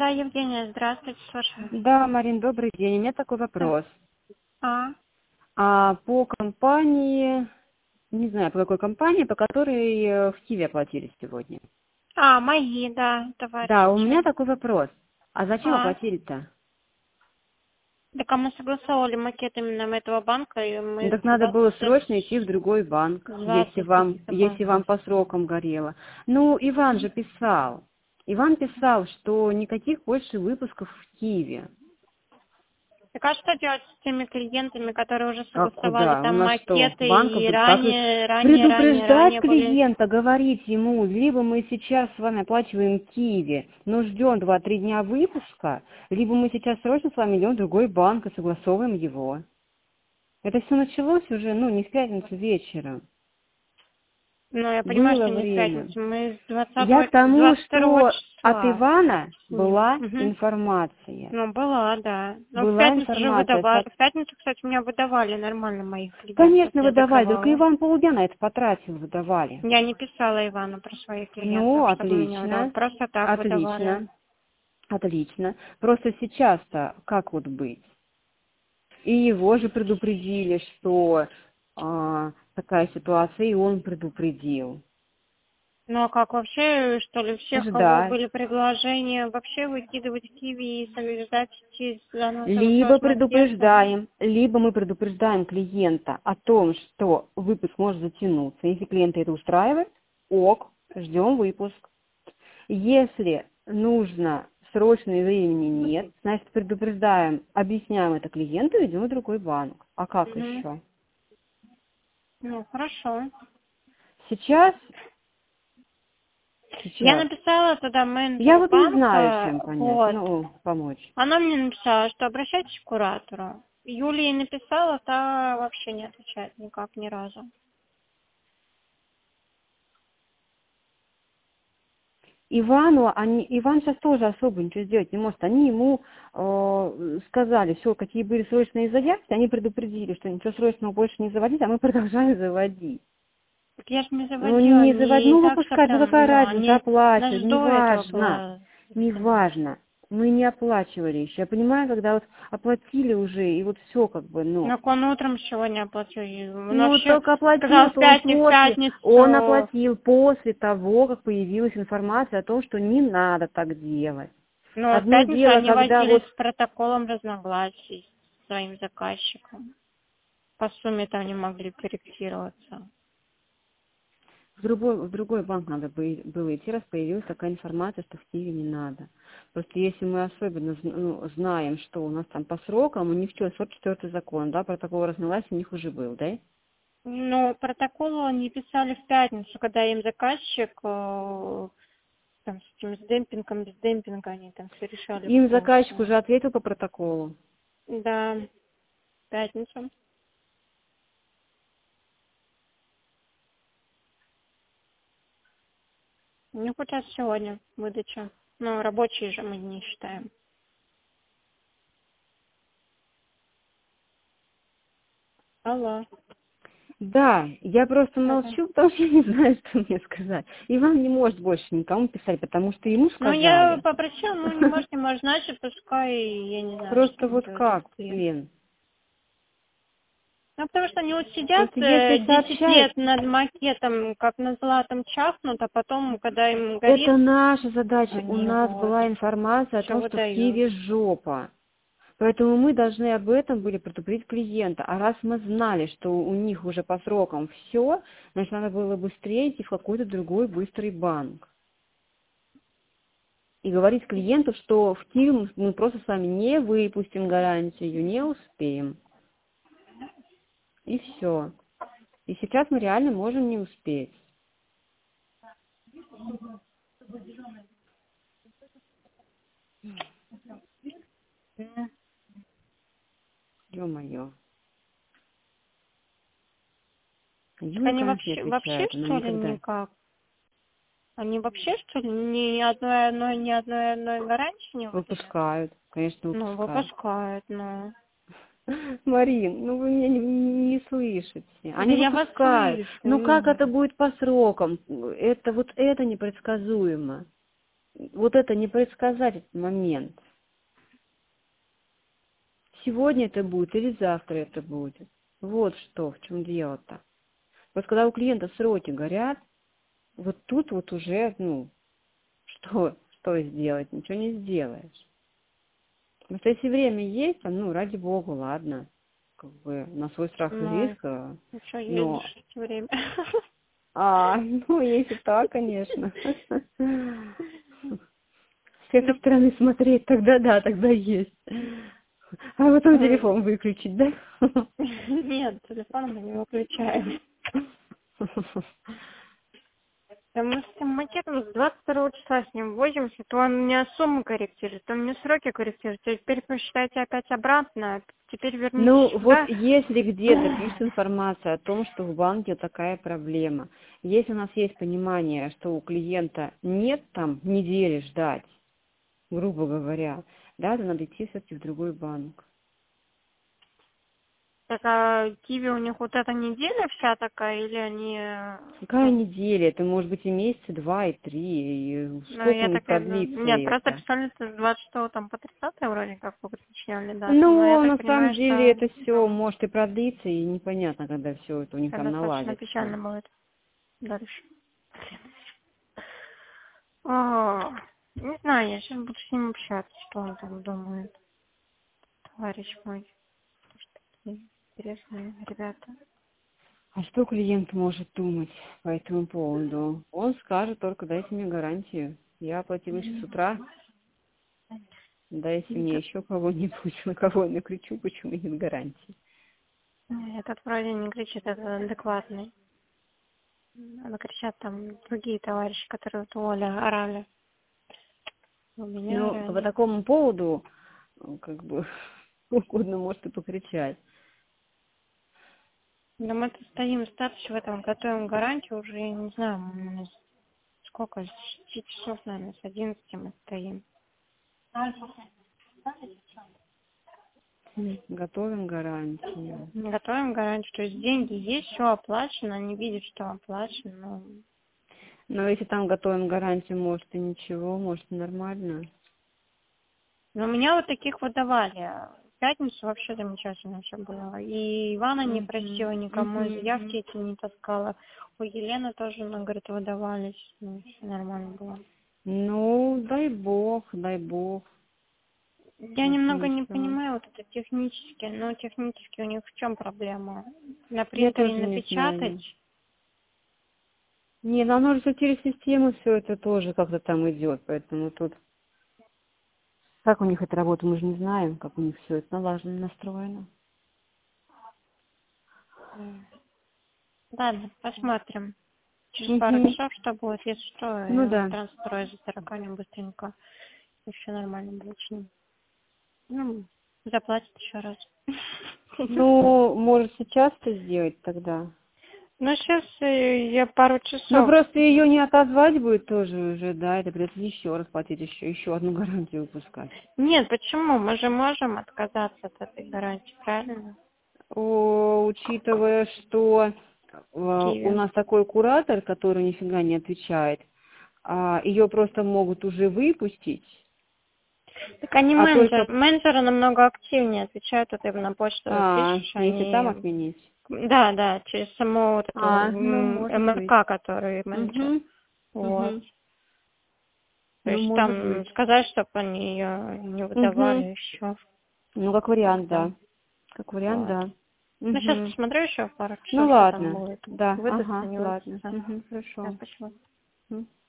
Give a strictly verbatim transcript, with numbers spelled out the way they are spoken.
Да, Евгения, здравствуйте, слушаю. Да, Марин, добрый день. У меня такой вопрос. А, А по компании, не знаю, по какой компании, по которой э, в Киеве оплатили сегодня? а, мои, да, Да, у товарищи. меня такой вопрос. А зачем А, оплатили-то? так а мы согласовывали макет именно этого банка, и Ну мы так надо было двадцать, срочно идти в другой банк, если двадцать вам, каких-то если вам банков. по срокам горело. Ну, Иван же писал. Иван писал, что никаких больше выпусков в Киеве. Так а что делать с теми клиентами, которые уже А согласовали куда? У там нас что, макеты банков, и как их ранее, ранее, ранее, предупреждать ранее были... клиента, говорить ему, либо мы сейчас с вами оплачиваем в Киеве, но ждем два-три дня выпуска, либо мы сейчас срочно с вами идем в другой банк и согласовываем его. Это все началось уже, ну, не в пятницу вечером. Ну, я понимаю, Было что не в время. пятницу, мы с Я двадцатого, к тому, двадцать второго что от числа Ивана с ним. была Мгм. информация. Ну, была, да. Но в Была пятницу же информация. выдавали. со- В пятницу, кстати, меня выдавали нормально моих клиентов. Конечно, Я выдавали, только закрывала. Иван полдня на это потратил, выдавали. Я не писала Ивану про своих Ну, клиентов, чтобы мы не выдавали. отлично, Просто так выдавали. отлично, отлично. Просто сейчас-то как вот быть? И его же предупредили, что а, такая ситуация, и он предупредил. Ну, а как вообще, что ли, всех, кого Ждать. были предложения, вообще выкидывать киви и соблюдать идти заново Либо согласовать макеты? предупреждаем, либо мы предупреждаем клиента о том, что выпуск может затянуться. Если клиента это устраивает, ок, ждем выпуск. Если нужно срочно и времени нет, значит предупреждаем, объясняем это клиенту, идем в другой банк. А как Угу. еще? Ну, хорошо. Сейчас, Я сейчас. написала туда Я менеджеру вот не знаю, банка, чем понять, вот. ну, помочь. Она мне написала, что обращайтесь к куратору. Юлии написала, та вообще не отвечает никак ни разу. Ивану, они, Иван сейчас тоже особо ничего сделать не может. Они ему э, сказали, все, какие были срочные заявки, они предупредили, что ничего срочного больше не заводить, а мы продолжаем заводить. Так я же не Ну, заводила, не заводить, не ну, так, что выпускать, ну, прям, какая ну, разница, они оплачивать, нас до этого неважно, было затянули. неважно. Мы не оплачивали еще. Я понимаю, когда вот оплатили уже, и вот все как бы, ну. Но он утром сегодня оплатил. И Он Ну, вообще только сказал в оплатил-то он пятницу, в после, он пятницу. оплатил после того, как появилась информация о том, что не надо так делать. Ну, в Одно пятницу дело, они когда возились вот с протоколом разногласий с своим заказчиком. По сумме там не могли корректироваться. в другой, в другой банк надо бы- было идти, раз появилась такая информация, что в Киеве не надо. Просто если мы особенно зн- ну, знаем, что у нас там по срокам, у них что, сорок четвёртый закон, да, протокол разногласий у них уже был, да? Но протокол они писали в пятницу, когда им заказчик э, там с этим с демпингом, без демпинга они там все решали Им заказчик вопросы. уже ответил по протоколу. Да, в пятницу. Ну, хоть раз сегодня выдача. Ну, рабочие же мы не считаем. Алло. Да, я просто Да-да. молчу, потому что я не знаю, что мне сказать. Иван не может больше никому писать, потому что ему Ну, я сказали. попросила, ну, не может, не может, значит, пускай, я не знаю, что Просто там вот делать как, с клиентом. блин. Ну, потому что они вот сидят Просто э, если десять сообщают, лет над макетом, как на златом чахнут, а потом, когда им горит, это наша задача. У они нас вот была информация о все том, что в выдают. Киеве жопа. Поэтому мы должны об этом были предупредить клиента. А раз мы знали, что у них уже по срокам все, значит, надо было быстрее идти в какой-то другой быстрый банк. И говорить клиенту, что в Киеве мы мы просто с вами не выпустим гарантию, не успеем. И все. И сейчас мы реально можем не успеть. М. Ё-моё. Так Юля, они конечно, не вообще, вообще, отвечает. Она что ли, никогда. никак? Они вообще, что ли, ни одной одной, ни одной одной гарантии не выдают? Выпускают. Конечно, Ну, выпускают. выпускают, ну. Марин, ну вы меня не, не слышите. Да Они я вас выпускают. слышу. Ну как это М. будет по срокам? Это вот это непредсказуемо. вот это не предсказать этот момент. Сегодня это будет или завтра это будет. Вот что, в чем дело-то. Вот когда у клиента сроки горят, вот тут вот уже, ну, что, что сделать? Ничего не сделаешь. Потому что если время есть, то, ну, ради бога, ладно. Как бы на свой страх и Ну, риск. э, еще Но, едешь все время. а, ну, если так, конечно. С Ну, этой стороны смотреть, тогда да, тогда есть. А потом м, телефон выключить, да? нет, телефон мы не выключаем. Да мы с этим макетом с двадцать второго числа с ним возимся, то он мне сумму корректирует, то он мне сроки корректирует. Теперь посчитайте опять обратно, теперь вернитесь Ну, вот сюда. если где-то пишет информация о том, что в банке такая проблема, если у нас есть понимание, что у клиента нет там недели ждать, грубо говоря, да, то надо идти все-таки в другой банк. Так, а Киви у них вот эта неделя вся такая, или они... э, Какая ну, неделя? Это может быть и месяца, два, и три. И ну, сколько я будет так и... ну, продлиться нет, просто это? писали с двадцать шестого там по тридцатое вроде как вы уточняли дату, но я Ну, так на самом понимаю, деле что это все может и продлиться, и непонятно, когда все это у них это там достаточно наладится. печально будет дальше. О, не знаю, я сейчас буду с ним общаться, что он там думает, товарищ мой. Такие интересные ребята. А что клиент может думать по этому поводу? Он скажет только: дайте мне гарантию. Я оплатила еще с утра. Дайте мне Этот, еще кого-нибудь, на кого я накричу, почему нет гарантии. этот вроде не кричит, это адекватный. Она кричат там другие товарищи, которые вот у Оли орали. У меня Ну, по орали. такому поводу, ну, как бы, угодно может и покричать. Да мы тут стоим статус в этом, готовим гарантию уже, я не знаю, м, сколько, с шести часов, наверное, с одиннадцати мы стоим. Готовим гарантию. Готовим гарантию, то есть деньги есть, все оплачено, они видят, что оплачено. Но Но если там готовим гарантию, может и ничего, может и нормально. но у меня вот таких вот давали. В пятницу вообще замечательно все было. И Ивана не Мгм. просила никому, и Мгм. заявки эти не таскала. У Елены тоже, она говорит, выдавались. Ну, все нормально было. Ну, дай бог, дай бог. Я Потому немного не что понимаю вот это технически, но технически у них в чем проблема? На я принтере тоже не напечатать? знаю. Не, ну оно же всё через систему все это тоже как-то там идет, поэтому тут как у них это работает, мы же не знаем, как у них все это налажено, настроено. М. Ладно, посмотрим. Через пару Угу. часов что будет, если что, Ну я да. трансферую за тараканем быстренько. И все нормально будет с ним. Ну, заплатит еще раз. Ну, может сейчас это сделать тогда. Ну, сейчас я пару Ну часов. просто ее не отозвать будет тоже уже, да, это придется еще раз платить, еще, еще одну гарантию выпускать. Нет, почему? Мы же можем отказаться от этой гарантии, правильно? О, учитывая, что э, у Киви. нас такой куратор, который нифига не отвечает, а, ее просто могут уже выпустить, Так они а менеджер, только, менеджеры намного активнее отвечают, вот им на почту а, пишешь, если там они, отменить. да, да, через саму вот эту А, ну, м, может быть. МРК, который менеджер, Угу, вот. угу. То Ну, есть может быть. там сказать, чтобы они ее не Угу. выдавали еще Ну, как вариант, тогда, да. Как вариант, вот. да. Ну, сейчас Угу. посмотрю еще пару Ну, часов, что там ладно. будет. Да, Выдастся, ага, не ладно. выдастся. Угу, Да, хорошо. спасибо. М.